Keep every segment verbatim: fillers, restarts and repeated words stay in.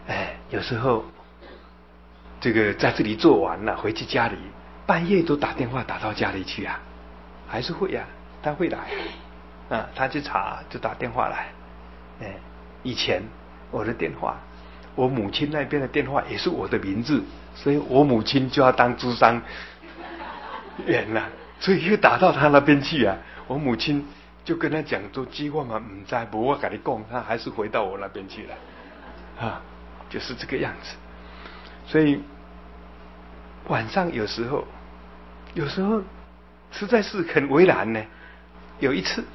哎，有时候这个在这里做完了，回去家里半夜都打电话打到家里去啊，还是会啊，他会来啊，他去查就打电话来。哎，以前我的电话，我母亲那边的电话也是我的名字，所以我母亲就要当咨商员了，所以又打到他那边去啊。我母亲就跟他讲说：“基我嘛唔知，不我跟你讲，他还是回到我那边去了。”啊，就是这个样子。所以晚上有时候，有时候实在是很为难呢。有一次，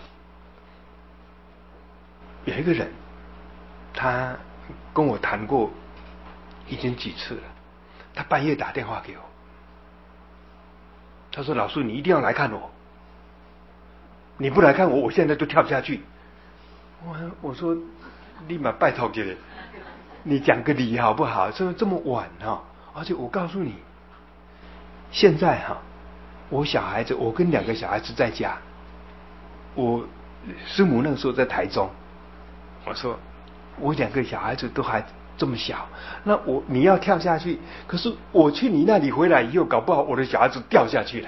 有一个人，他跟我谈过已经几次了，他半夜打电话给我，他说：“老师，你一定要来看我，你不来看我，我现在就跳下去。”我我说：“立马拜托给你，你讲个理好不好？这么这么晚哈、哦，而且我告诉你，现在哈、哦，我小孩子，我跟两个小孩子在家，我师母那个时候在台中，我说我两个小孩子都还这么小，那我你要跳下去，可是我去你那里回来以后，搞不好我的小孩子掉下去了。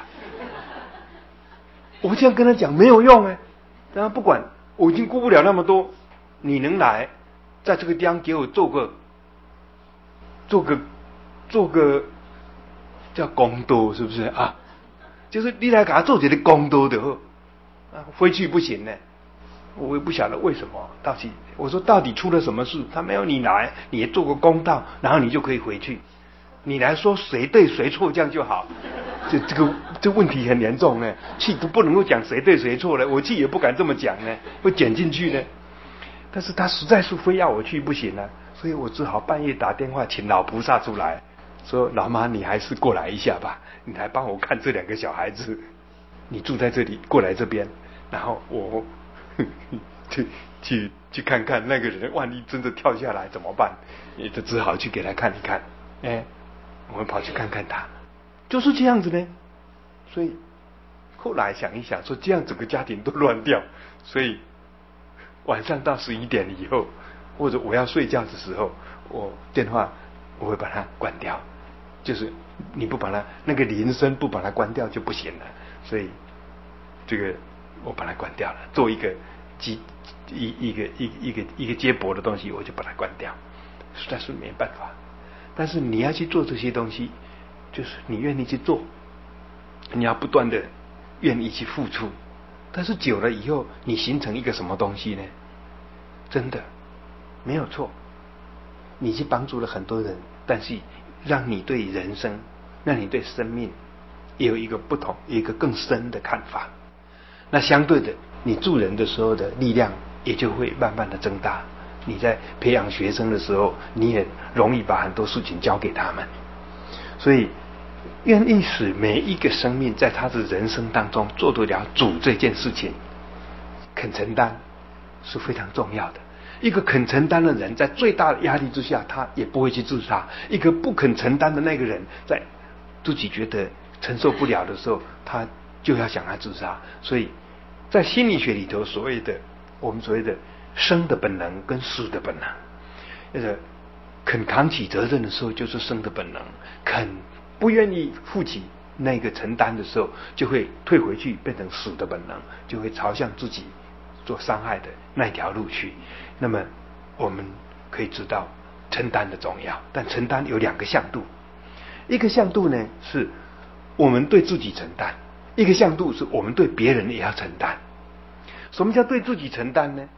我这样跟他讲没有用哎，然后不管，我已经顾不了那么多，你能来，在这个地方给我做个做个做个叫公道，是不是啊？就是你来给他做点的公道的后，啊，回去不行呢。我也不晓得为什么，到底我说到底出了什么事？他没有你来，你也做个公道，然后你就可以回去。你来说谁对谁错，这样就好。这这个这问题很严重呢，气都不能够讲谁对谁错了，我气也不敢这么讲呢，会剪进去呢。但是他实在是非要我去不行了，所以我只好半夜打电话请老菩萨出来，说老妈你还是过来一下吧，你来帮我看这两个小孩子，你住在这里，过来这边，然后我去去去看看那个人，万一真的跳下来怎么办？也就只好去给他看一看。哎，我们跑去看看他，就是这样子呢。所以后来想一想，说这样整个家庭都乱掉，所以晚上到十一点以后，或者我要睡觉的时候，我电话我会把它关掉，就是你不把它那个铃声不把它关掉就不行了，所以这个我把它关掉了，做一个机一一个一一个一个接驳的东西，我就把它关掉，实在是没办法。但是你要去做这些东西，就是你愿意去做，你要不断的愿意去付出。但是久了以后，你形成一个什么东西呢？真的没有错，你去帮助了很多人，但是让你对人生，让你对生命也有一个不同，一个更深的看法。那相对的，你助人的时候的力量也就会慢慢的增大。你在培养学生的时候，你也容易把很多事情交给他们。所以愿意使每一个生命在他的人生当中做得了主这件事情，肯承担是非常重要的。一个肯承担的人，在最大的压力之下，他也不会去自杀；一个不肯承担的那个人，在自己觉得承受不了的时候，他就要想他自杀。所以在心理学里头，所谓的我们所谓的生的本能跟死的本能，那个肯扛起责任的时候就是生的本能，肯不愿意负起那个承担的时候，就会退回去变成死的本能，就会朝向自己做伤害的那条路去。那么我们可以知道承担的重要，但承担有两个向度，一个向度呢是我们对自己承担，一个向度是我们对别人也要承担。什么叫对自己承担呢？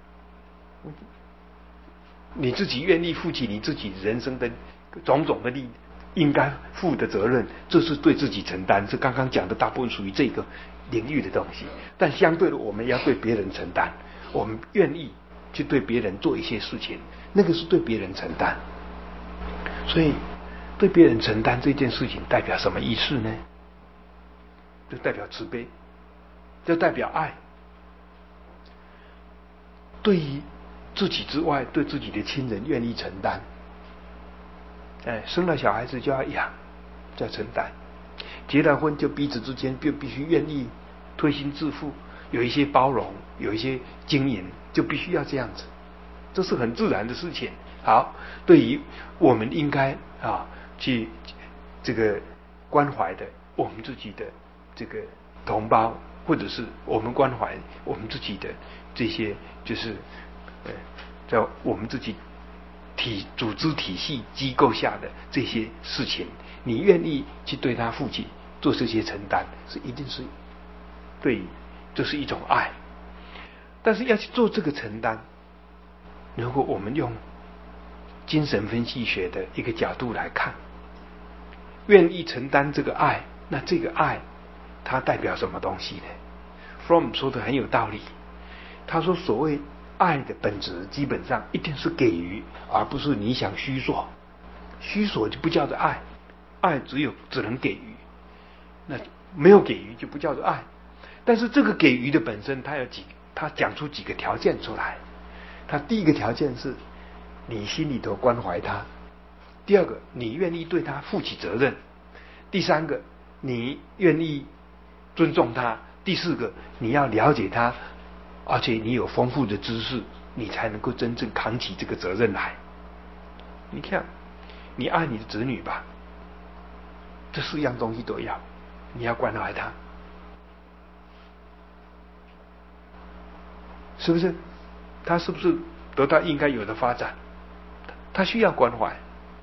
你自己愿意负起你自己人生的种种的力应该负的责任，这是对自己承担，是刚刚讲的大部分属于这个领域的东西。但相对的，我们要对别人承担，我们愿意去对别人做一些事情，那个是对别人承担。所以对别人承担这件事情代表什么意思呢？就代表慈悲，就代表爱。对于自己之外，对自己的亲人愿意承担。哎，生了小孩子就要养，就要承担；结了婚就彼此之间就必须愿意推心置腹，有一些包容，有一些经营，就必须要这样子。这是很自然的事情。 好，对于我们应该啊去这个关怀的我们自己的这个同胞，或者是我们关怀我们自己的这些就是呃在我们自己体组织体系机构下的这些事情，你愿意去对他负起做这些承担，是一定是对，这是一种爱。但是要去做这个承担，如果我们用精神分析学的一个角度来看，愿意承担这个爱，那这个爱它代表什么东西呢？ Fromm 说的很有道理，他说所谓爱的本质基本上一定是给予，而不是你想虚索，虚索就不叫做爱，爱只有只能给予，那没有给予就不叫做爱。但是这个给予的本身，他有几他讲出几个条件出来。他第一个条件是你心里头关怀他，第二个你愿意对他负起责任，第三个你愿意尊重他，第四个你要了解他，而且你有丰富的知识，你才能够真正扛起这个责任来。你看，你爱你的子女吧，这四样东西都要，你要关怀他，是不是？他是不是得到应该有的发展？他需要关怀。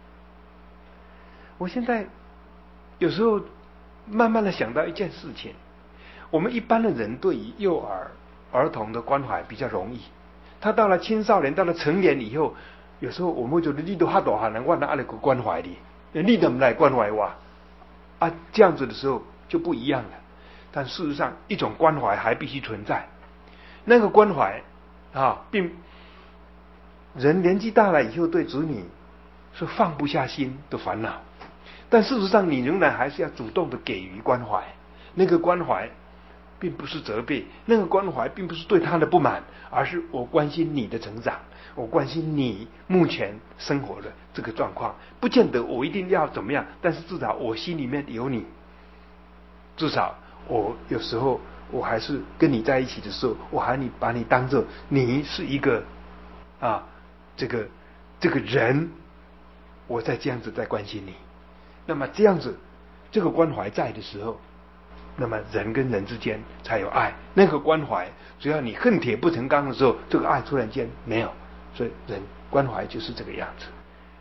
我现在有时候慢慢的想到一件事情，我们一般的人对于幼儿儿童的关怀比较容易，他到了青少年，到了成年以后，有时候我们会觉得你都哈大汉人，我哪来个关怀你？你怎么来关怀我？啊，这样子的时候就不一样了。但事实上，一种关怀还必须存在。那个关怀啊，并人年纪大了以后对子女是放不下心的烦恼，但事实上你仍然还是要主动的给予关怀。那个关怀并不是责备，那个关怀并不是对他的不满，而是我关心你的成长，我关心你目前生活的这个状况，不见得我一定要怎么样，但是至少我心里面有你，至少我有时候我还是跟你在一起的时候，我还你把你当作你是一个啊这个这个人，我在这样子在关心你。那么这样子这个关怀在的时候，那么人跟人之间才有爱。那个关怀只要你恨铁不成钢的时候，这个爱突然间没有。所以人关怀就是这个样子。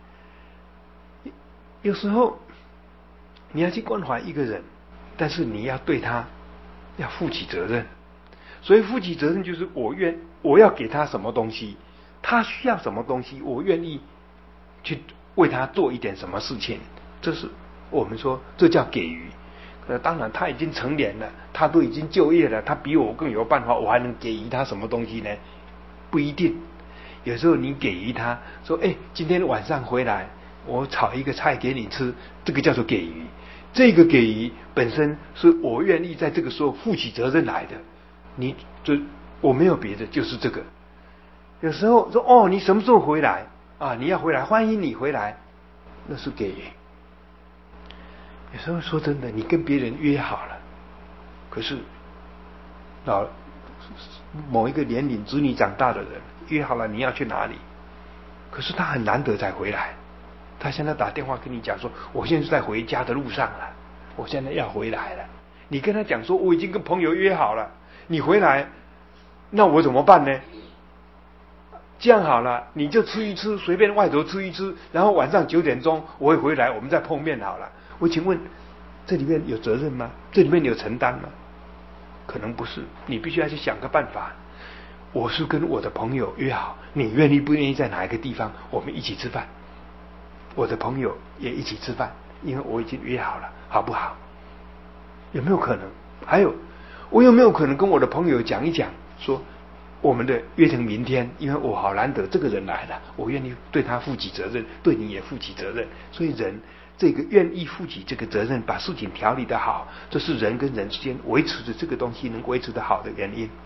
有时候你要去关怀一个人，但是你要对他要负起责任。所以负起责任就是我愿我要给他什么东西，他需要什么东西，我愿意去为他做一点什么事情，这是我们说这叫给予。呃，当然他已经成年了，他都已经就业了，他比我更有办法，我还能给予他什么东西呢？不一定。有时候你给予他说，哎，今天晚上回来我炒一个菜给你吃，这个叫做给予。这个给予本身是我愿意在这个时候负起责任来的。你就我没有别的，就是这个。有时候说，哦，你什么时候回来啊？你要回来，欢迎你回来，那是给予。有时候说真的，你跟别人约好了，可是老某一个年龄子女长大的人约好了你要去哪里，可是他很难得才回来，他现在打电话跟你讲说，我现在是在回家的路上了，我现在要回来了。你跟他讲说，我已经跟朋友约好了，你回来，那我怎么办呢？这样好了，你就吃一吃，随便外头吃一吃，然后晚上九点钟我会回来，我们再碰面好了。我请问，这里面有责任吗？这里面有承担吗？可能不是，你必须要去想个办法。我是跟我的朋友约好，你愿意不愿意在哪一个地方我们一起吃饭？我的朋友也一起吃饭，因为我已经约好了，好不好？有没有可能？还有，我有没有可能跟我的朋友讲一讲，说我们的约成明天，因为我好难得这个人来了，我愿意对他负起责任，对你也负起责任。所以人这个愿意负起这个责任，把事情调理得好，这是人跟人之间维持着这个东西能维持得好的原因。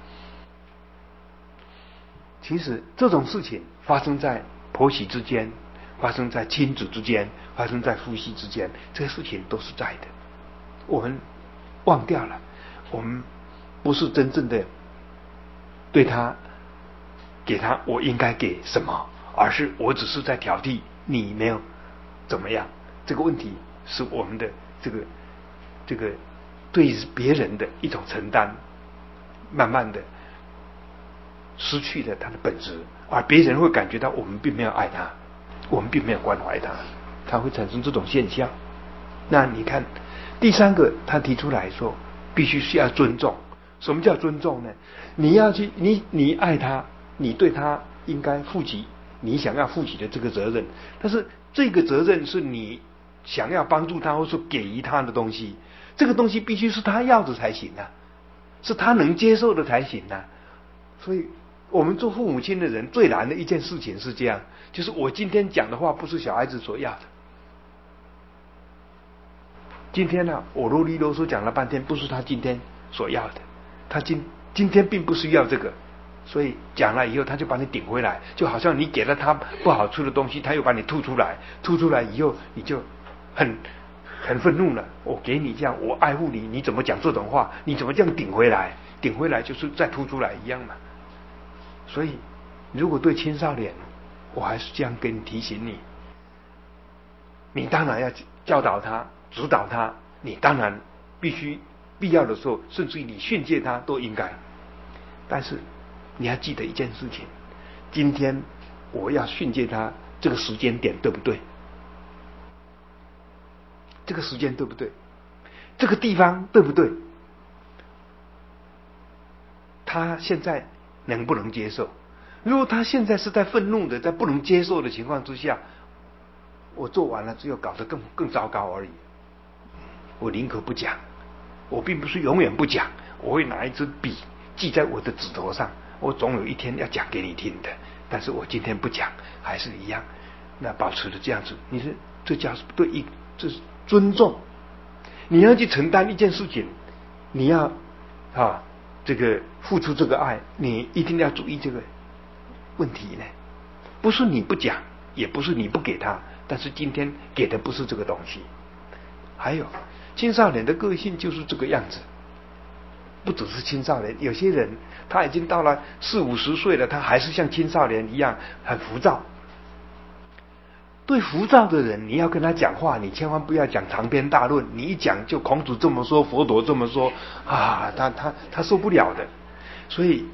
其实这种事情发生在婆媳之间，发生在亲子之间，发生在夫妻之间，这些事情都是在的。我们忘掉了，我们不是真正的对他给他我应该给什么， 而是我只是在挑剔，你没有怎么样。这个问题是我们的这个这个对别人的一种承担，慢慢的失去了它的本质，而别人会感觉到我们并没有爱他，我们并没有关怀他，他会产生这种现象。那你看第三个，他提出来说必须是要尊重。什么叫尊重呢？你要去你你爱他，你对他应该负起你想要负起的这个责任，但是这个责任是你想要帮助他或是给予他的东西，这个东西必须是他要的才行啊，是他能接受的才行啊。所以我们做父母亲的人最难的一件事情是这样，就是我今天讲的话不是小孩子所要的。今天呢、啊，我啰里啰嗦讲了半天，不是他今天所要的，他今今天并不是要这个，所以讲了以后他就把你顶回来，就好像你给了他不好吃的东西，他又把你吐出来，吐出来以后你就很很愤怒了。我给你这样，我爱护你，你怎么讲这种话？你怎么这样顶回来？顶回来就是再吐出来一样嘛。所以如果对青少年，我还是这样跟你提醒你，你当然要教导他，指导他，你当然必须必要的时候，甚至于你训诫他都应该。但是你要记得一件事情，今天我要训诫他，这个时间点对不对？这个时间对不对？这个地方对不对？他现在能不能接受？如果他现在是在愤怒的，在不能接受的情况之下，我做完了只有搞得更更糟糕而已。我宁可不讲，我并不是永远不讲，我会拿一支笔记在我的指头上，我总有一天要讲给你听的。但是我今天不讲，还是一样，那保持的这样子，你是这叫对一，这是尊重。你要去承担一件事情，你要啊这个付出这个爱，你一定要注意这个问题呢。不是你不讲，也不是你不给他，但是今天给的不是这个东西。还有青少年的个性就是这个样子，不只是青少年，有些人他已经到了四五十岁了，他还是像青少年一样很浮躁。对浮躁的人，你要跟他讲话，你千万不要讲长篇大论，你一讲就孔子这么说，佛陀这么说啊，他他他受不了的。所以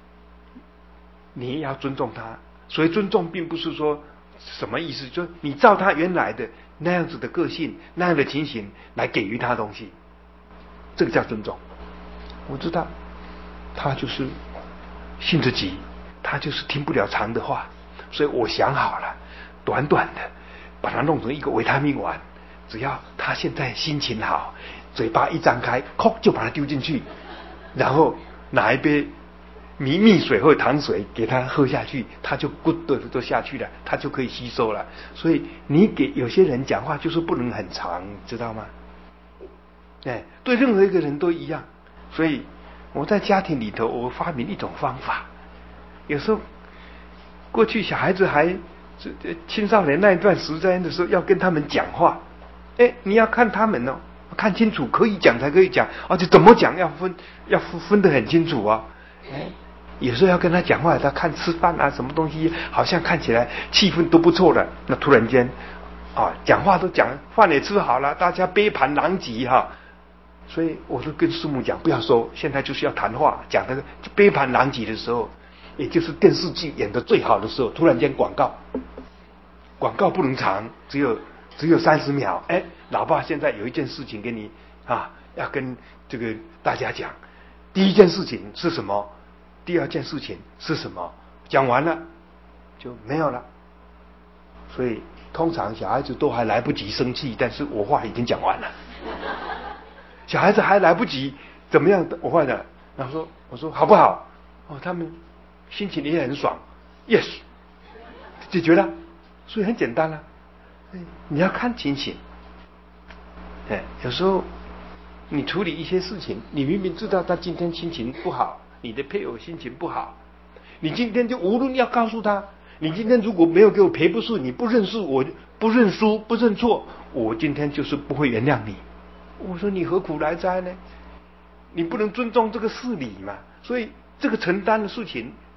你要尊重他。所以尊重并不是说什么意思，就你照他原来的那样子的个性、那样的情形来给予他东西，这个叫尊重。我知道他就是性子急，他就是听不了长的话，所以我想好了，短短的把它弄成一个维他命丸，只要他现在心情好，嘴巴一张开，哐就把它丢进去，然后拿一杯蜜蜜水或糖水给他喝下去，他就咕的都下去了，他就可以吸收了。所以你给有些人讲话就是不能很长，知道吗？哎，对任何一个人都一样。所以我在家庭里头，我发明一种方法。有时候过去小孩子还青少年那一段时间的时候，要跟他们讲话，哎，你要看他们哦，看清楚，可以讲才可以讲，而且怎么讲要分要分得很清楚啊。哎，有时候要跟他讲话，他看吃饭啊，什么东西好像看起来气氛都不错的，那突然间啊，讲话都讲饭也吃好了，大家杯盘狼藉哈。所以我就跟师母讲，不要说，现在就是要谈话，讲那个杯盘狼藉的时候，也就是电视剧演得最好的时候，突然间广告，广告不能长，只有只有三十秒。哎，老爸现在有一件事情给你啊，要跟这个大家讲。第一件事情是什么？第二件事情是什么？讲完了就没有了。所以通常小孩子都还来不及生气，但是我话已经讲完了。小孩子还来不及怎么样，我话的，然后说我说好不好？哦，他们心情也很爽 ，yes， 解决了。所以很简单了、啊，你要看情形。哎，有时候你处理一些事情，你明明知道他今天心情不好，你的配偶心情不好，你今天就无论要告诉他，你今天如果没有给我赔不是，你不认识我，不认输，不认错，我今天就是不会原谅你。我说你何苦来哉呢？你不能尊重这个事理嘛。所以这个承担的事情，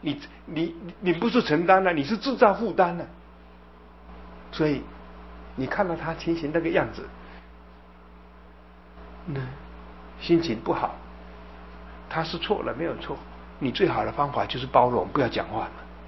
你你你不是承担了、啊，你是制造负担了、啊。所以你看到他情形那个样子，那心情不好，他是错了没有错，你最好的方法就是包容，不要讲话嘛，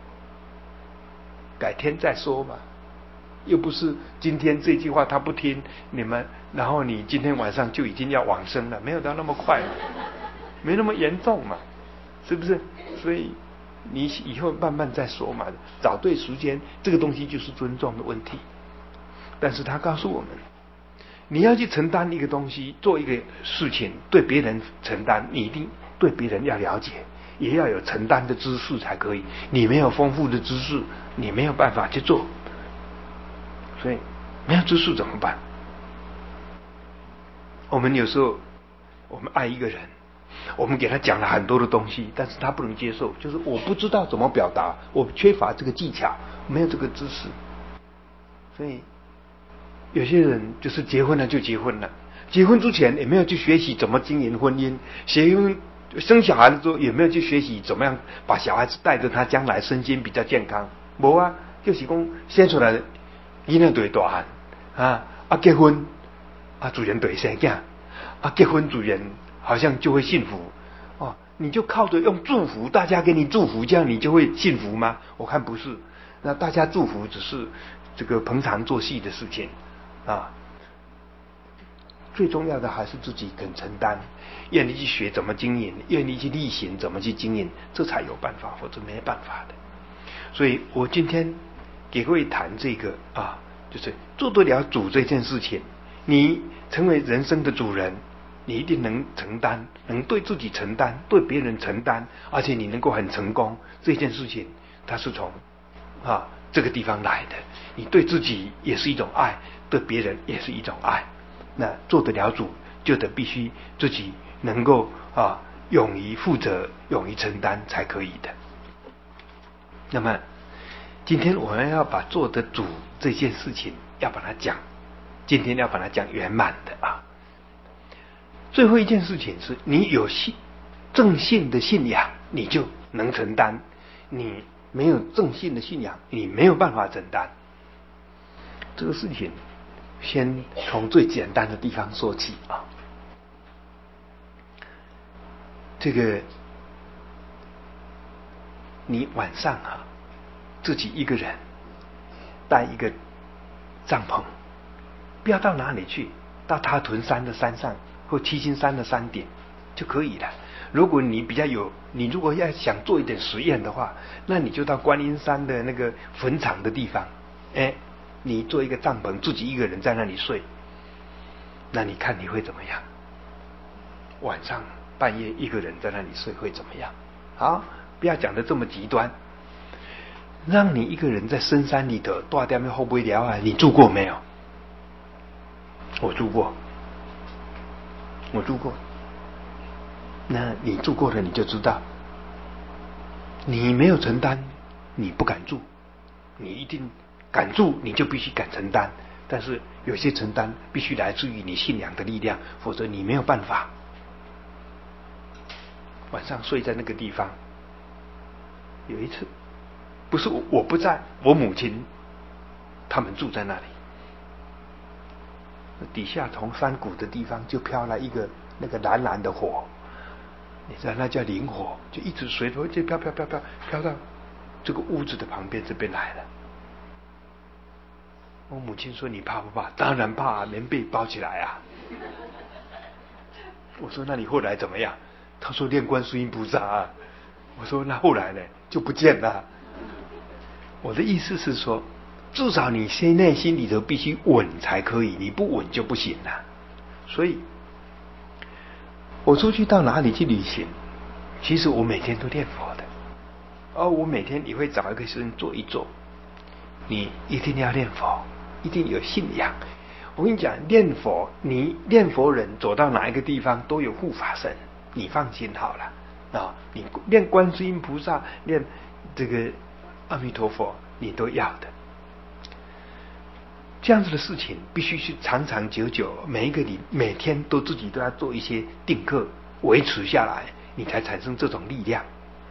改天再说嘛。又不是今天这句话他不听你们，然后你今天晚上就已经要往生了，没有到那么快，没那么严重嘛，是不是？所以你以后慢慢再说嘛，找对时间，这个东西就是尊重的问题。但是他告诉我们，你要去承担一个东西，做一个事情，对别人承担，你一定对别人要了解，也要有承担的知识才可以。你没有丰富的知识，你没有办法去做。所以没有知识怎么办？我们有时候我们爱一个人，我们给他讲了很多的东西，但是他不能接受，就是我不知道怎么表达，我缺乏这个技巧，没有这个知识。所以有些人就是结婚了就结婚了，结婚之前也没有去学习怎么经营婚姻，结婚生小孩了之后也没有去学习怎么样把小孩子带着他将来身心比较健康。没啊，就是说生出来囡仔就会大汉啊，啊结婚啊自然就会生囝，啊结婚自然好像就会幸福哦。你就靠着用祝福，大家给你祝福，这样你就会幸福吗？我看不是。那大家祝福只是这个逢场作戏的事情啊。最重要的还是自己肯承担，愿意去学怎么经营，愿意去力行怎么去经营，这才有办法，否则没办法的。所以我今天给各位谈这个啊，就是做得了主这件事情，你成为人生的主人，你一定能承担，能对自己承担，对别人承担，而且你能够很成功。这件事情它是从啊这个地方来的，你对自己也是一种爱，对别人也是一种爱。那做得了主，就得必须自己能够啊勇于负责，勇于承担才可以的。那么今天我们要把做得主这件事情要把它讲，今天要把它讲圆满的啊。最后一件事情是你有信正信的信仰，你就能承担；你没有正信的信仰，你没有办法承担。这个事情先从最简单的地方说起啊。这个你晚上啊自己一个人带一个帐篷，不要到哪里去，到塔屯山的山上或七星山的山顶就可以了。如果你比较有，你如果要想做一点实验的话，那你就到观音山的那个坟场的地方，哎，你做一个帐篷，自己一个人在那里睡，那你看你会怎么样？晚上半夜一个人在那里睡会怎么样？好，不要讲得这么极端，让你一个人在深山里头大点会不会聊啊？你住过没有？我住过，我住过。那你住过了你就知道，你没有承担，你不敢住；你一定敢住，你就必须敢承担。但是有些承担必须来自于你信仰的力量，否则你没有办法。晚上睡在那个地方，有一次不是 我, 我不在，我母亲他们住在那里，底下从山谷的地方就飘来一个那个蓝蓝的火，你知道那叫灵火，就一直随着就飘飘飘飘飘到这个屋子的旁边这边来了。我母亲说：“你怕不怕？”当然怕啊，棉被包起来啊。我说：“那你后来怎么样？”他说：“念观世音菩萨啊。”我说：“那后来呢？就不见了。”我的意思是说，至少你先内心里头必须稳才可以，你不稳就不行了。所以我出去到哪里去旅行，其实我每天都念佛的，而我每天也会找一个事情做一做。你一定要念佛，一定有信仰。我跟你讲，念佛，你念佛人走到哪一个地方都有护法神，你放心好了啊！你念观世音菩萨，念这个阿弥陀佛，你都要的。这样子的事情必须是长长久久，每一个你每天都自己都要做一些定课，维持下来，你才产生这种力量。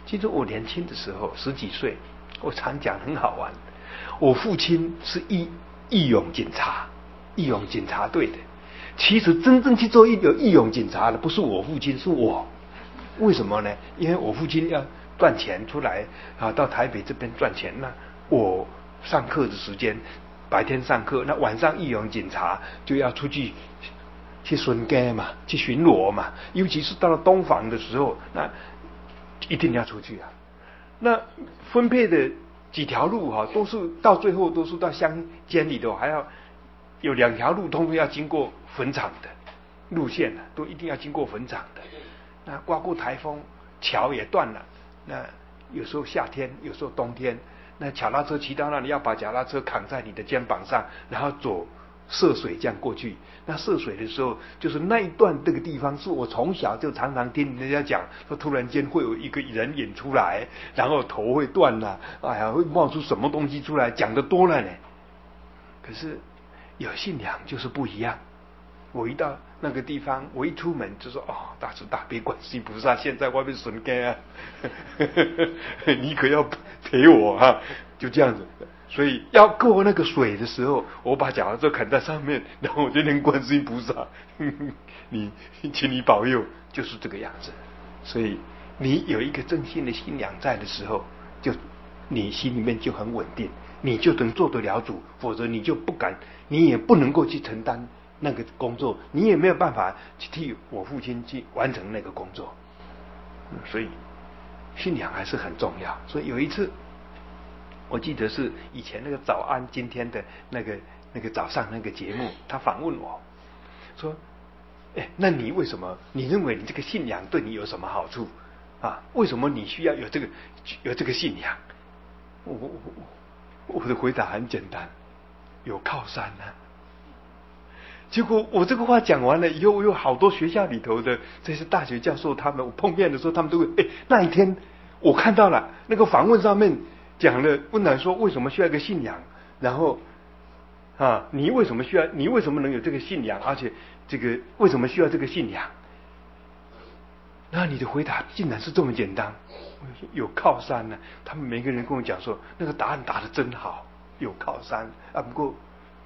记得我年轻的时候，十几岁，我常讲很好玩。我父亲是义义勇警察，义勇警察队的。其实真正去做义有义勇警察的不是我父亲，是我。为什么呢？因为我父亲要赚钱出来啊，到台北这边赚钱。那我上课的时间，白天上课，那晚上义勇警察就要出去去巡街嘛，去巡逻嘛。尤其是到了东防的时候，那一定要出去啊。那分配的几条路哈、啊，都是到最后都是到乡间里头，还要有两条路，通通要经过坟场的路线啊，都一定要经过坟场的。那刮过台风，桥也断了。那有时候夏天，有时候冬天，那脚踏车骑到那里，要把脚踏车扛在你的肩膀上，然后走涉水这样过去。那涉水的时候，就是那一段这个地方，是我从小就常常听人家讲，说突然间会有一个人影出来，然后头会断了，哎呀，会冒出什么东西出来，讲的多了呢。可是有信仰就是不一样。我一到那个地方，我一出门就说：“哦，大慈大悲观世音菩萨，现在外面巡街啊，你可要陪我啊！”就这样子。所以要过那个水的时候，我把脚踏车砍在上面，然后我就念观世音菩萨，你请你保佑，就是这个样子。所以你有一个真心的信仰在的时候，就你心里面就很稳定，你就能做得了主，否则你就不敢，你也不能够去承担那个工作，你也没有办法去替我父亲去完成那个工作。嗯、所以信仰还是很重要。所以有一次，我记得是以前那个早安今天的那个那个早上那个节目，他访问我说：“哎，那你为什么？你认为你这个信仰对你有什么好处啊？为什么你需要有这个有这个信仰？”我我我我的回答很简单，有靠山啊。结果我这个话讲完了以后，我有好多学校里头的这些大学教授，他们我碰面的时候，他们都会哎，那一天我看到了那个访问上面讲了，问他说为什么需要一个信仰，然后啊，你为什么需要？你为什么能有这个信仰？而且这个为什么需要这个信仰？那你的回答竟然是这么简单，我说有靠山呢、啊。他们每个人跟我讲说，那个答案答得真好，有靠山啊。不过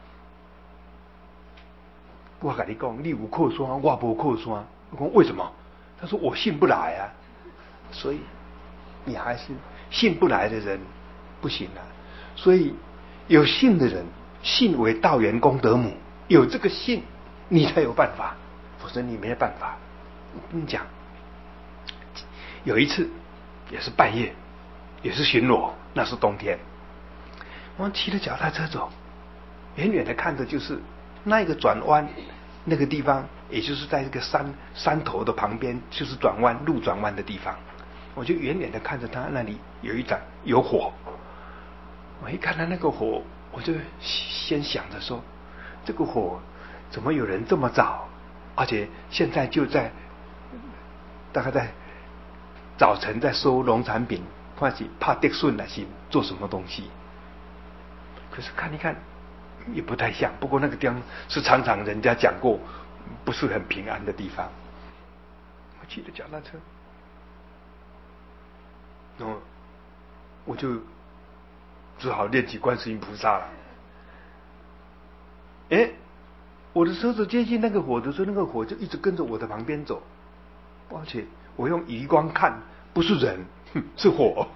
我跟你讲，你有靠山，我没靠山。我说为什么？他说我信不来啊。所以你还是信不来的人不行啊。所以有信的人，信为道源功德母，有这个信，你才有办法，否则你没办法。我跟你讲，有一次也是半夜，也是巡逻，那是冬天，我们骑着脚踏车走，远远的看着就是那个转弯那个地方，也就是在这个山山头的旁边，就是转弯路转弯的地方。我就远远的看着他那里有一盏有火，我一看到那个火，我就先想着说，这个火怎么有人这么早，而且现在就在大概在早晨在收农产品，或是怕跌顺了是做什么东西？可是看一看也不太像，不过那个地方是常常人家讲过不是很平安的地方。我骑着脚踏车，然后我就只好念起观世音菩萨了。哎，我的车子接近那个火的时候，那个火就一直跟着我的旁边走，而且我用余光看，不是人，是火，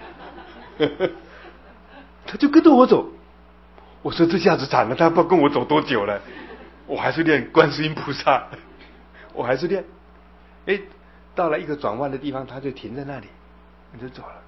他就跟着我走。我说这下子惨了，他不知道跟我走多久了。我还是念观世音菩萨，我还是念。哎，到了一个转弯的地方，他就停在那里，你就走了。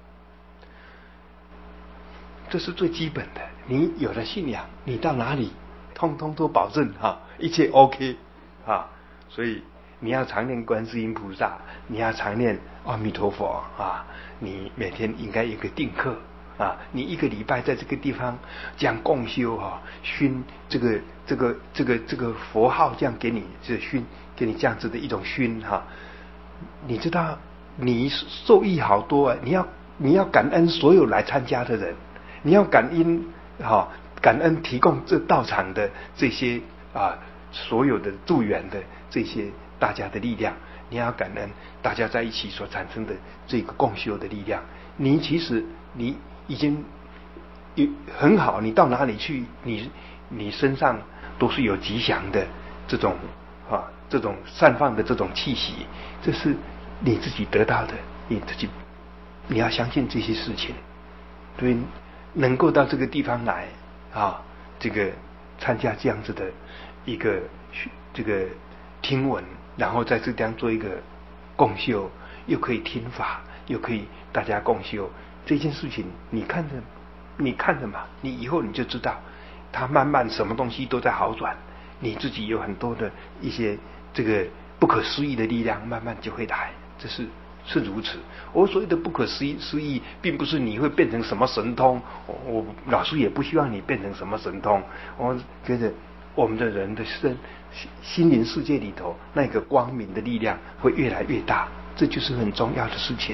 这是最基本的，你有了信仰，你到哪里通通都保证哈、啊，一切 OK 啊。所以你要常念观世音菩萨，你要常念阿弥陀佛啊。你每天应该有个定课啊，你一个礼拜在这个地方这样共修哈，熏这个这个这个这个佛号，这样给你这熏，给你这样子的一种熏哈、啊。你知道你受益好多啊！你要你要感恩所有来参加的人。你要感恩哈、哦，感恩提供这道场的这些啊，所有的助缘的这些大家的力量，你要感恩大家在一起所产生的这个共修的力量。你其实你已经有很好，你到哪里去，你你身上都是有吉祥的这种啊，这种散放的这种气息，这是你自己得到的，你自己你要相信这些事情。对，能够到这个地方来啊，这个参加这样子的一个这个听闻，然后在这地方做一个共修，又可以听法，又可以大家共修，这件事情你看着你看着嘛，你以后你就知道，它慢慢什么东西都在好转，你自己有很多的一些这个不可思议的力量，慢慢就会来，这是是如此。我所谓的不可思议思议，并不是你会变成什么神通，我我老师也不希望你变成什么神通。我觉得我们的人的身心灵世界里头那个光明的力量会越来越大，这就是很重要的事情。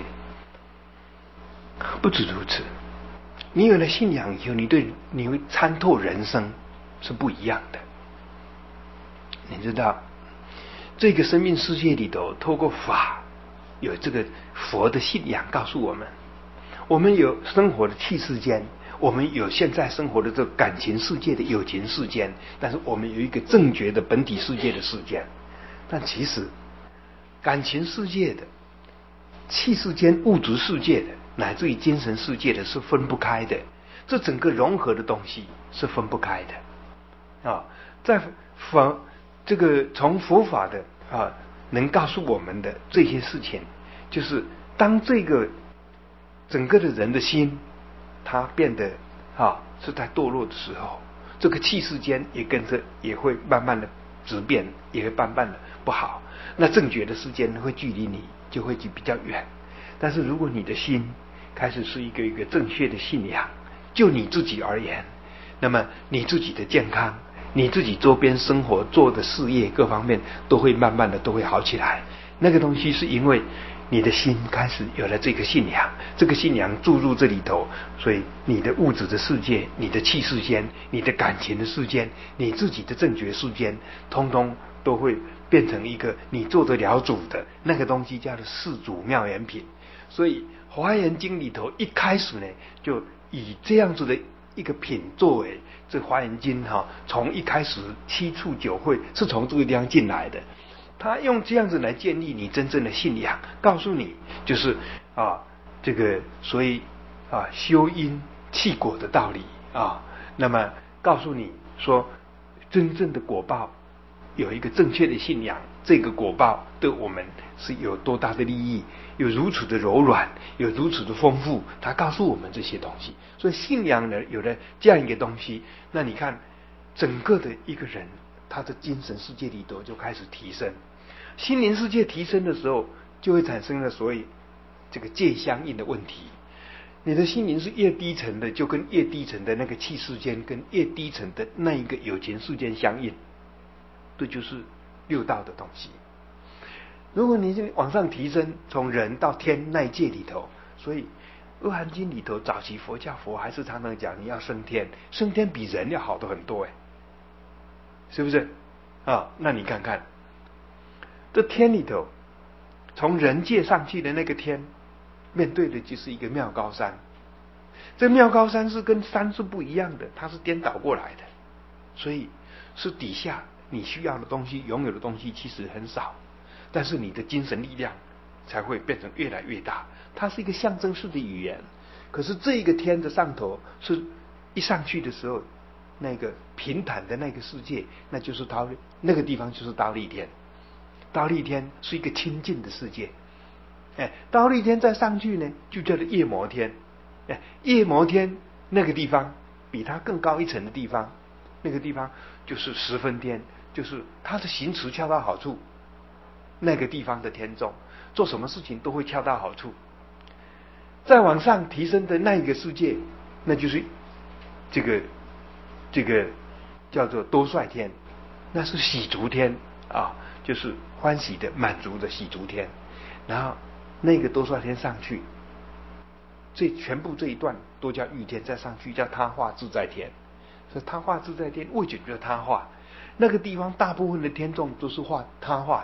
不止如此，你有了信仰以后，你对你会参透人生是不一样的。你知道这个生命世界里头，透过法有这个佛的信仰告诉我们，我们有生活的气世间，我们有现在生活的这个感情世界的有情世间，但是我们有一个正觉的本体世界的世间。但其实感情世界的、气世间、物质世界的，乃至于精神世界的是分不开的，这整个融合的东西是分不开的啊。在佛这个从佛法的啊能告诉我们的这些事情，就是当这个整个的人的心它变得啊是在堕落的时候，这个气世间也跟着也会慢慢的质变，也会慢慢的不好，那正觉的世间会距离你就会比较远。但是如果你的心开始是一个一个正确的信仰，就你自己而言，那么你自己的健康，你自己周边生活做的事业各方面都会慢慢的都会好起来。那个东西是因为你的心开始有了这个信仰，这个信仰注入这里头，所以你的物质的世界、你的气世间、你的感情的世间、你自己的正觉世间，通通都会变成一个你做得了主的那个东西，叫做四主妙言品。所以华严经里头一开始呢，就以这样子的一个品作为这华严经哈、哦，从一开始七处九会是从这个地方进来的，他用这样子来建立你真正的信仰，告诉你就是啊这个所以啊修因弃果的道理啊，那么告诉你说真正的果报有一个正确的信仰，这个果报对我们是有多大的利益，有如此的柔软，有如此的丰富，他告诉我们这些东西。所以信仰呢有了这样一个东西，那你看整个的一个人他的精神世界里头就开始提升，心灵世界提升的时候，就会产生了所谓这个界相应的问题。你的心灵是越低层的，就跟越低层的那个气世间跟越低层的那一个有情世间相应，这就是六道的东西。如果你往上提升，从人到天那一界里头，所以阿含经里头早期佛教佛还是常常讲你要升天，升天比人要好的很多，哎，是不是啊？那你看看这天里头，从人界上去的那个天，面对的就是一个妙高山。这妙高山是跟山是不一样的，它是颠倒过来的，所以是底下你需要的东西、拥有的东西其实很少，但是你的精神力量才会变成越来越大。它是一个象征式的语言，可是这一个天的上头是一上去的时候，那个平坦的那个世界，那就是刀，那个地方就是忉利天。忉利天是一个清净的世界，哎，忉利天再上去呢，就叫做夜摩天。哎，夜摩天那个地方比它更高一层的地方，那个地方就是十分天，就是它的行持恰到好处。那个地方的天众做什么事情都会恰到好处。再往上提升的那一个世界，那就是这个这个叫做多帅天，那是喜足天啊，就是欢喜的、满足的喜足天。然后那个多帅天上去，这全部这一段都叫欲天，再上去叫他化自在天。所以他化自在天为什么叫他化？那个地方大部分的天众都是化他化的，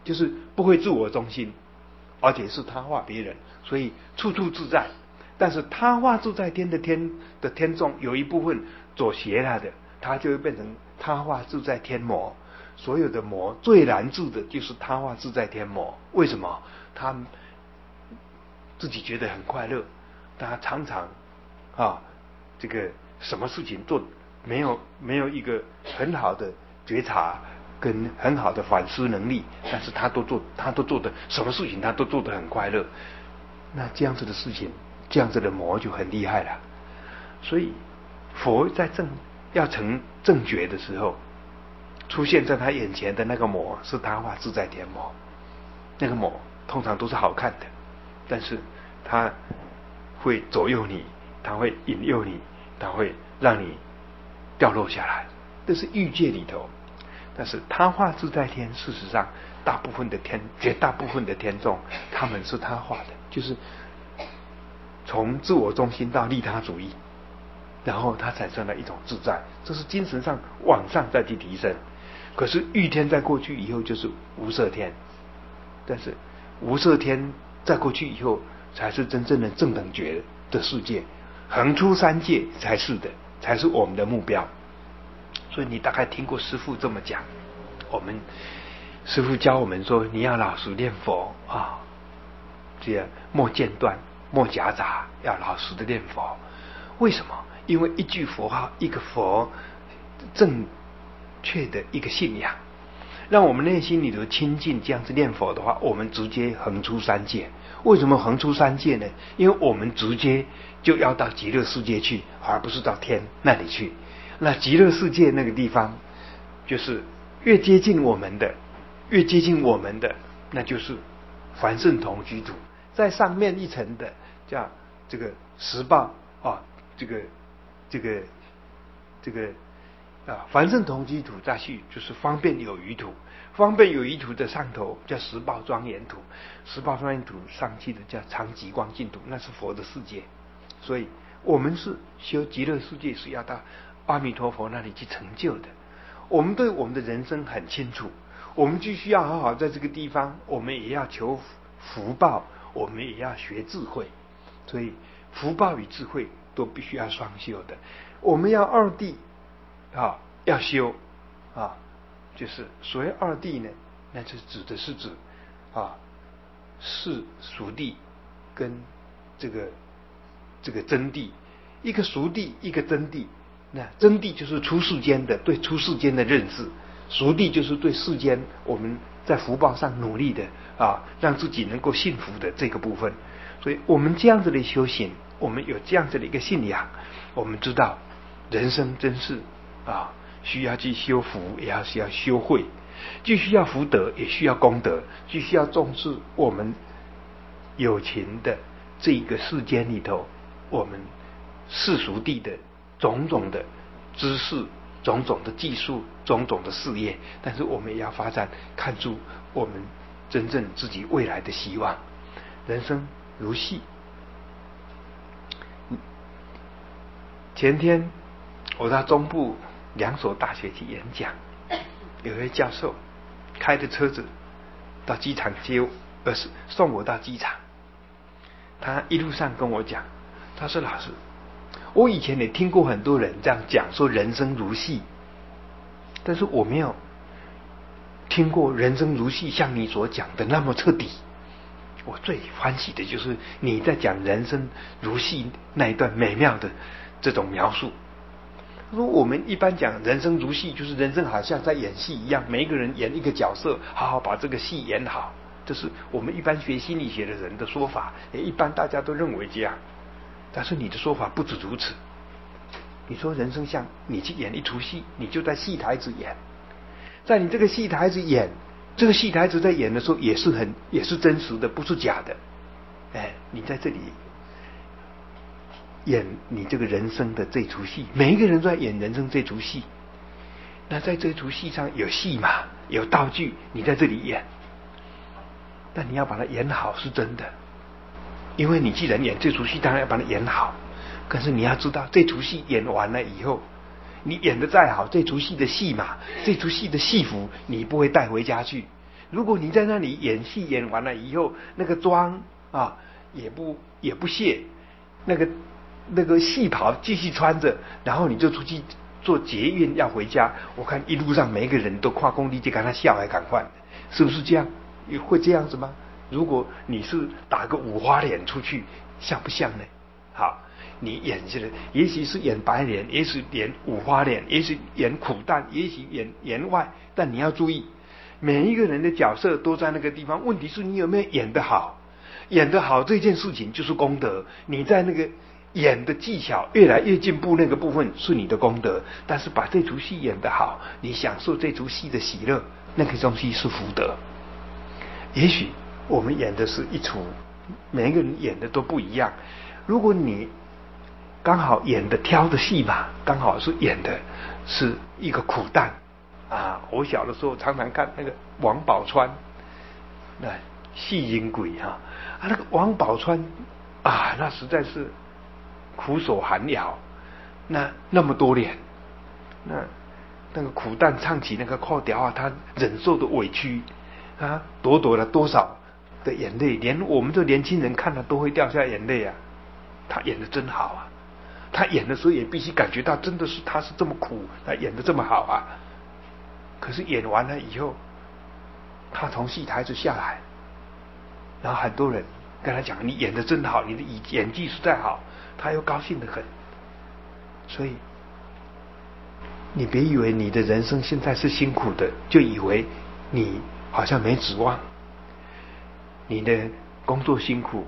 就是不会自我中心，而且是他化别人，所以处处自在。但是他化自在天的天的天众有一部分走邪他的，他就会变成他化自在天魔。所有的魔最难治的就是他化自在天魔。为什么？他自己觉得很快乐，他常常啊，这个什么事情做没有没有一个很好的觉察跟很好的反思能力，但是他都做他都做的什么事情他都做得很快乐。那这样子的事情，这样子的魔就很厉害了。所以佛在正要成正觉的时候，出现在他眼前的那个魔是他化自在天魔。那个魔通常都是好看的，但是他会左右你，他会引诱你，他会让你掉落下来。这是欲界里头。但是他化自在天，事实上大部分的天，绝大部分的天众，他们是他化的，就是从自我中心到利他主义，然后他产生了一种自在，这是精神上往上再去提升。可是欲天在过去以后就是无色天，但是无色天在过去以后才是真正的正等觉的世界，横出三界才是的，才是我们的目标。所以你大概听过师父这么讲，我们师父教我们说，你要老实念佛啊，这样莫间断莫夹杂，要老实的念佛。为什么？因为一句佛号，一个佛正确的一个信仰，让我们内心里头亲近，这样子念佛的话，我们直接横出三界。为什么横出三界呢？因为我们直接就要到极乐世界去，而不是到天那里去。那极乐世界那个地方，就是越接近我们的，越接近我们的，那就是凡圣同居土。在上面一层的叫这个十报啊，这个这个这个啊，凡圣同居土再去就是方便有余土。方便有余土的上头叫十报庄严土，十报庄严土上去的叫常寂光净土，那是佛的世界。所以我们是修极乐世界，是要到阿弥陀佛那里去成就的。我们对我们的人生很清楚，我们必须要好好在这个地方，我们也要求福报，我们也要学智慧。所以福报与智慧都必须要双修的。我们要二谛啊，要修啊，就是所谓二谛呢，那就指的是指啊世俗谛跟这个这个真谛，一个俗谛，一个真谛。那真谛就是出世间的对出世间的认识，俗谛就是对世间我们在福报上努力的啊，让自己能够幸福的这个部分。所以我们这样子的修行，我们有这样子的一个信仰，我们知道人生真是啊，需要去修福，也要需要修慧，既需要福德，也需要功德，既需要重视我们有情的这个世间里头，我们世俗谛的种种的知识，种种的技术，种种的事业，但是我们也要发展，看出我们真正自己未来的希望。人生如戏。前天我到中部两所大学去演讲，有位教授开着车子到机场接我，而是送我到机场。他一路上跟我讲，他说：“老师，我以前也听过很多人这样讲，说人生如戏，但是我没有听过人生如戏像你所讲的那么彻底。我最欢喜的就是你在讲人生如戏那一段美妙的这种描述。”他说我们一般讲人生如戏，就是人生好像在演戏一样，每一个人演一个角色，好好把这个戏演好，这是我们一般学心理学的人的说法，也一般大家都认为这样。但是你的说法不止如此，你说人生像你去演一出戏，你就在戏台子演，在你这个戏台子演，这个戏台子在演的时候也是很也是真实的，不是假的。哎，你在这里演你这个人生的这出戏，每一个人都在演人生这出戏。那在这出戏上有戏码，有道具，你在这里演，但你要把它演好是真的。因为你既然演这出戏，当然要把它演好。可是你要知道，这出戏演完了以后，你演得再好，这出戏的戏码，这出戏的戏服，你不会带回家去， 如果你在那里演戏演完了以后，那个妆啊也不也不卸，那个那个戏袍继续穿着，然后你就出去坐捷运要回家，我看一路上每一个人都跨工地就跟他笑还赶快，是不是这样？会这样子吗？如果你是打个五花脸出去，像不像呢？好，你演起来，也许是演白脸，也许演五花脸，也许演苦旦，也许演员外，但你要注意，每一个人的角色都在那个地方，问题是你有没有演得好？演得好这件事情就是功德，你在那个演的技巧越来越进步，那个部分是你的功德。但是把这出戏演得好，你享受这出戏的喜乐，那个东西是福德。也许我们演的是一出，每一个人演的都不一样。如果你刚好演的挑的戏嘛，刚好是演的是一个苦旦啊。我小的时候常常看那个王宝钏，那戏精鬼哈啊，那个王宝钏啊，那实在是苦守寒窑，那那么多年，那那个苦旦唱起那个靠调啊，他忍受的委屈啊，朵朵了多少的眼泪，连我们这年轻人看了都会掉下眼泪啊。他演的真好啊，他演的时候也必须感觉到真的是他是这么苦，他演的这么好啊。可是演完了以后，他从戏台子下来，然后很多人跟他讲，你演的真好，你的演技实在好，他又高兴得很。所以你别以为你的人生现在是辛苦的，就以为你好像没指望。你的工作辛苦，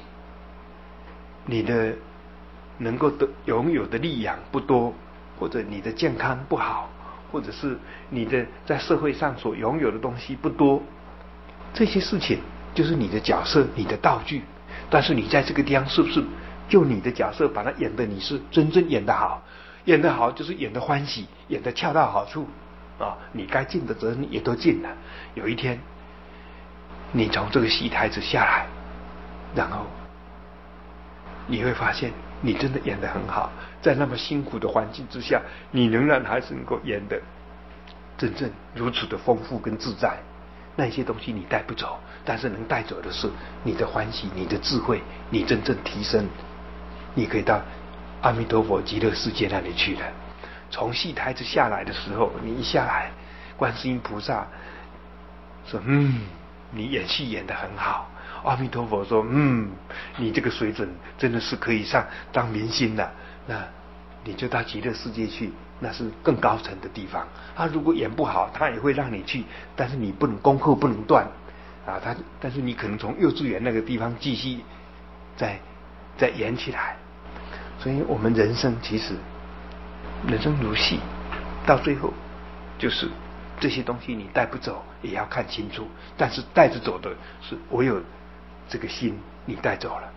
你的能够得拥有的力量不多，或者你的健康不好，或者是你的在社会上所拥有的东西不多，这些事情就是你的角色，你的道具。但是你在这个地方是不是就你的角色把它演得你是真正演得好？演得好就是演得欢喜，演得恰到好处啊！你该尽的责任也都尽了。有一天你从这个戏台子下来，然后你会发现你真的演得很好，在那么辛苦的环境之下，你仍然还是能够演得真正如此的丰富跟自在。那些东西你带不走，但是能带走的是你的欢喜，你的智慧，你真正提升，你可以到阿弥陀佛极乐世界那里去了。从戏台子下来的时候，你一下来，观世音菩萨说嗯，你演戏演得很好。阿弥陀佛说嗯，你这个水准真的是可以上当明星了，那你就到极乐世界去，那是更高层的地方。他如果演不好，他也会让你去，但是你不能功课不能断啊。他但是你可能从幼稚园那个地方继续再再演起来。所以我们人生其实人生如戏，到最后就是这些东西你带不走，也要看清楚。但是带着走的是唯有这个心你带走了。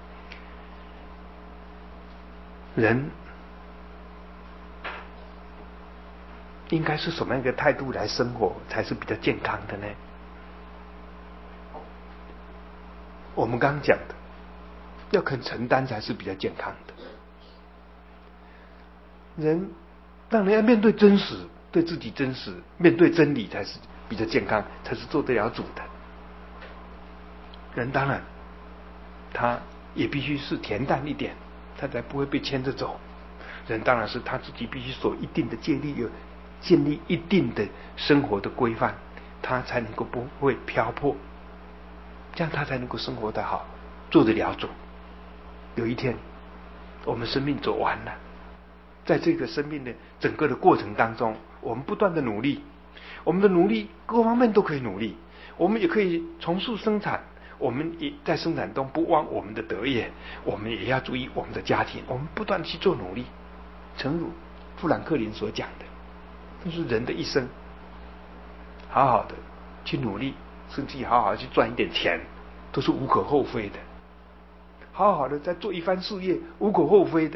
人应该是什么样一个态度来生活才是比较健康的呢？我们刚刚讲的，要肯承担才是比较健康的。人当然要面对真实，对自己真实，面对真理才是比较健康，才是做得了主的。人当然他也必须是恬淡一点，他才不会被牵着走。人当然是他自己必须守一定的戒律，有建立一定的生活的规范，他才能够不会漂泊，这样他才能够生活得好，做得了主。有一天我们生命走完了，在这个生命的整个的过程当中，我们不断的努力，我们的努力各方面都可以努力，我们也可以从事生产，我们也在生产中不忘我们的德业，我们也要注意我们的家庭，我们不断去做努力。诚如富兰克林所讲的，这是人的一生，好好的去努力，甚至好好去赚一点钱，都是无可厚非的。好好的再做一番事业，无可厚非的。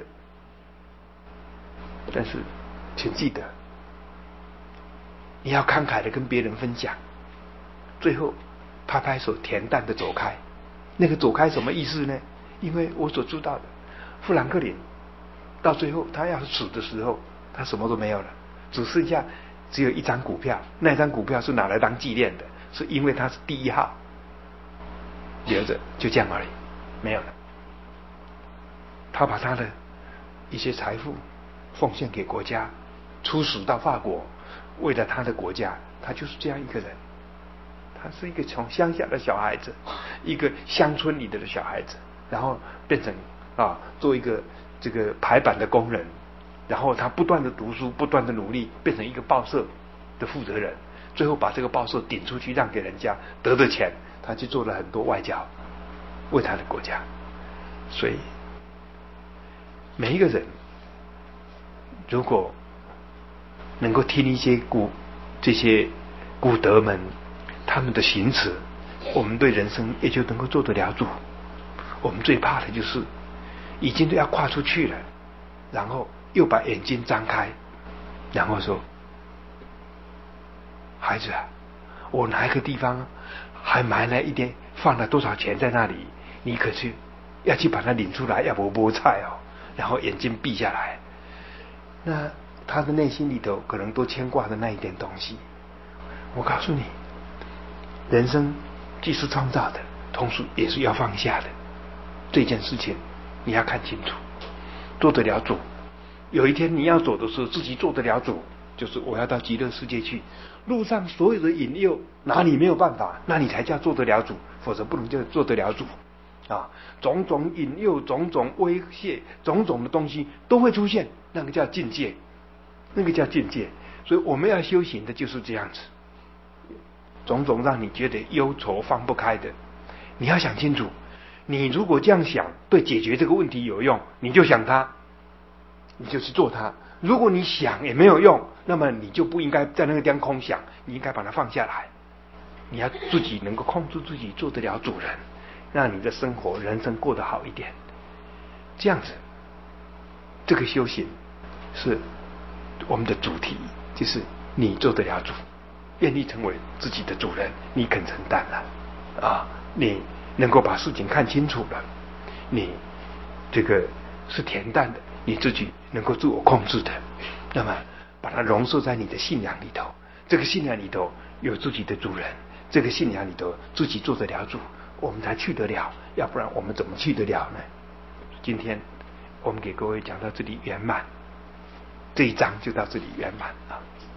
但是请记得，你要慷慨的跟别人分享，最后拍拍手恬淡的走开。那个走开什么意思呢？因为我所知道的，富兰克林到最后他要死的时候，他什么都没有了，只剩下只有一张股票，那张股票是拿来当纪念的， 是因为他是第一号，留着就这样而已，没有了。他把他的一些财富奉献给国家，出使到法国，为了他的国家，他就是这样一个人。他是一个从乡下的小孩子，一个乡村里的小孩子，然后变成啊做一个这个排版的工人，然后他不断的读书，不断的努力，变成一个报社的负责人，最后把这个报社顶出去，让给人家，得的钱，他去做了很多外交，为他的国家。所以每一个人如果能够听一些古这些古德们他们的行词，我们对人生也就能够做得了主。我们最怕的就是已经都要跨出去了，然后又把眼睛张开，然后说：“孩子啊，我哪一个地方还埋了一点，放了多少钱在那里，你可去要去把它领出来，要不菠菜哦。”然后眼睛闭下来，那他的内心里头可能都牵挂的那一点东西。我告诉你，人生既是创造的，同时也是要放下的。这件事情你要看清楚，做得了主。有一天你要走的时候，自己做得了主，就是我要到极乐世界去。路上所有的引诱，哪里没有办法，那你才叫做得了主，否则不能叫做得了主啊！种种引诱，种种威胁，种种的东西都会出现，那个叫境界，那个叫境界。所以我们要修行的就是这样子，种种让你觉得忧愁放不开的，你要想清楚。你如果这样想，对解决这个问题有用，你就想它，你就去做它。如果你想也没有用，那么你就不应该在那个地方空想，你应该把它放下来。你要自己能够控制自己，做得了主人，让你的生活人生过得好一点。这样子，这个修行是我们的主题，就是你做得了主，愿意成为自己的主人，你肯承担了啊，你能够把事情看清楚了，你这个是恬淡的，你自己能够自我控制的，那么把它融入在你的信仰里头，这个信仰里头有自己的主人，这个信仰里头自己做得了主，我们才去得了，要不然我们怎么去得了呢？今天我们给各位讲到这里圆满，这一章就到这里圆满啊。